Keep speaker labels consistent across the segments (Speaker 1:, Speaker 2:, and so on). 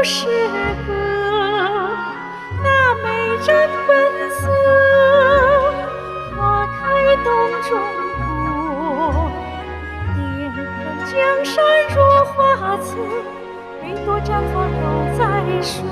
Speaker 1: 是歌，那美人本色，花开洞中国。点燃江山若花刺，每朵绽放都在说。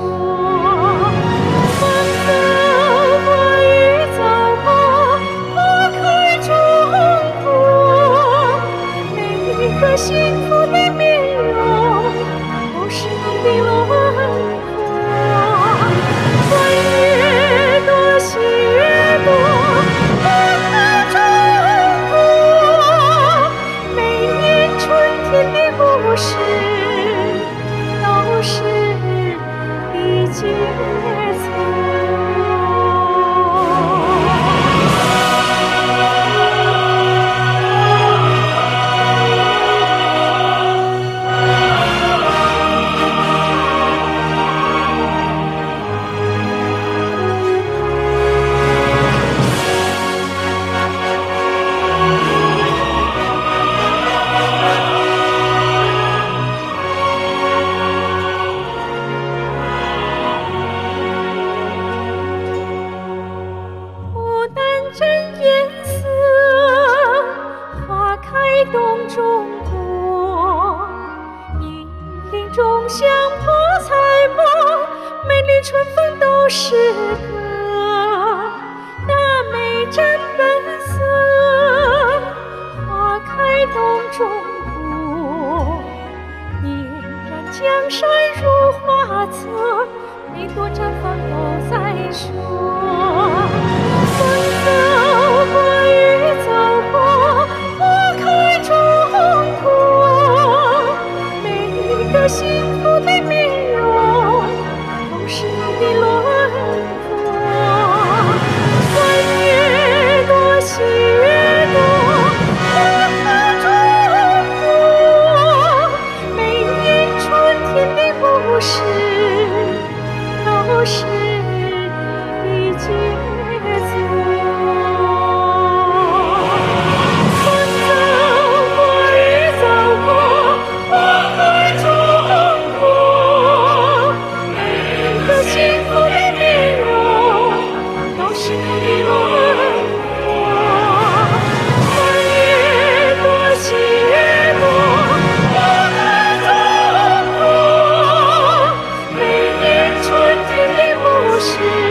Speaker 1: 风走过，雨走过，花开中国。每一个幸福的面容，都是你的轮廓。欢越多，喜越多，花开中国。每年春天的故事，都是一节奏。真颜色，花开洞中国。一林中香泼彩墨，每缕春风都是歌。那美真本色，花开洞中国。点燃江山如画册，每朵绽放都在说。风走过，雨走过，花开中国。每一个幸福的面容，都是你的轮廓。欢越多，喜越多，花开中国。每年春天的故事，都是一节奏。是